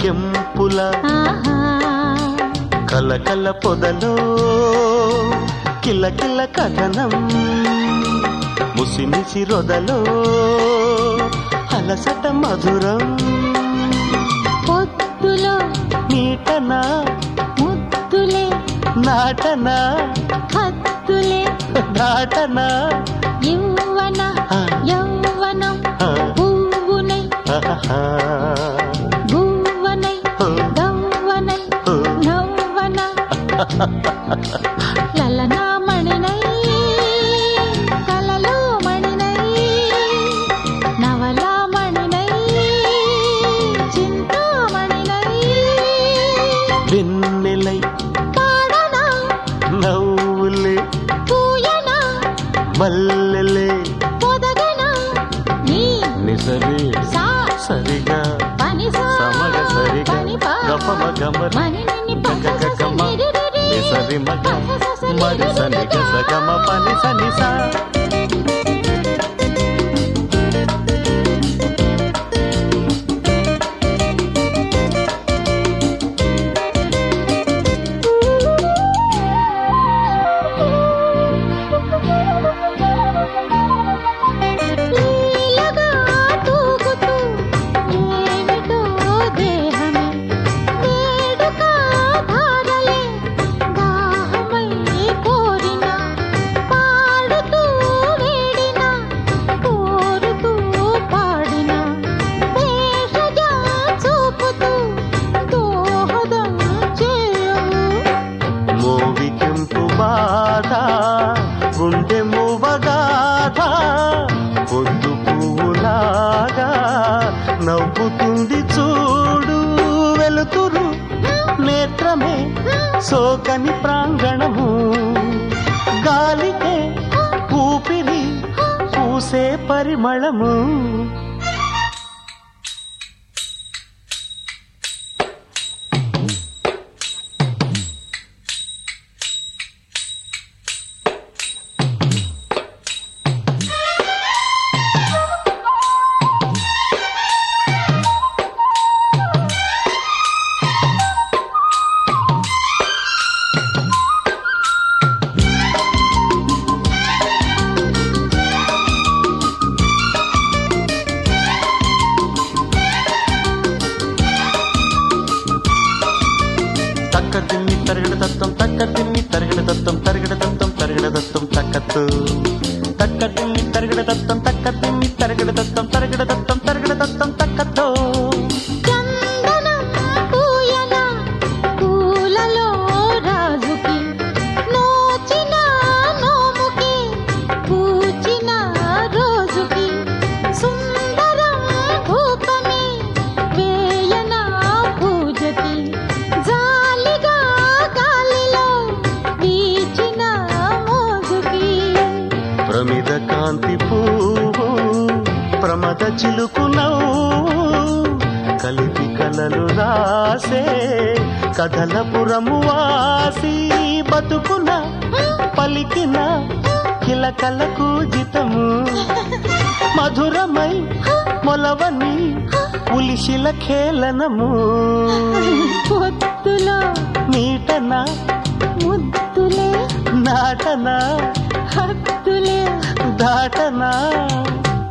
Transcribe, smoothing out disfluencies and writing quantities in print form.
కెంపుల కలకల పొదలో కిలకిల కథనం ముసిమిసి రొదలో అలసట మధురం పొద్దులో నీటనా ముద్దులే నాటనా హద్దులే దాటనా యవ్వన యవ్వనం పువ్వునై భువనై గవ్వనై నవ్వన లలనా మణినై కలలో మణినై నవలా మణినై చింతామణినై వెన్నెలై పాడనా నవ్వులే పూయనా మల్లెలే పొదగనా నీ నిసరి సా సరిగా పని సా సమగ సరిగా పని పా గపమ గమర మణిని పస గగగమ నిసరి మగ మరి సని గసగమ పని సని సా లీలగా తూగుతూ ఏమిటో దేహమే వేడుక ధారలే దాహమై కోరిన పాడుతూ వేడిన కోరుతూ పాడిన భేషజా చూపుతూ దోహదం చేయవు మోవి కెంపు బాధ గుండె మూవగాథ పొద్దు పువ్వులాగా నవ్వుతుంది చూడు వెలుతురు నేత్రమే సోకని ప్రాంగణము గాలికే ఊపిరి పూసే పరిమళము తక్కదిన్ని తరగడ తత్వం తక్కదిన్ని తరగడ తత్వం తరగడ తత్వం తరగడ తత్వం తక్కత్తు తక్కదిన్ని తరగడ తత్వం తక్కదిన్ని తరగడ తత్వం తరగడ తత్వం తరగడ తత్వం తక్కత్తు చందనం పూయన పూలలో రాజుకి నోచిన నోముకి పూచిన రోజుకి సుందరం భూపమే వేయన పూజకి జాలిగా గాలిలో వీచిన మోజుకి ప్రమిద కాంతి పువ్వు ప్రమద చిలుకు నవ్వు కలిపి కలలు రాసే కథలపురము వాసి బతుకున పలికిన కిలకలకు జితము మధురమై మొలవని ఉలిశిల ఖేళనము పొద్దులో నీటనా ముద్దులే నాటనా హద్దులే దాటనా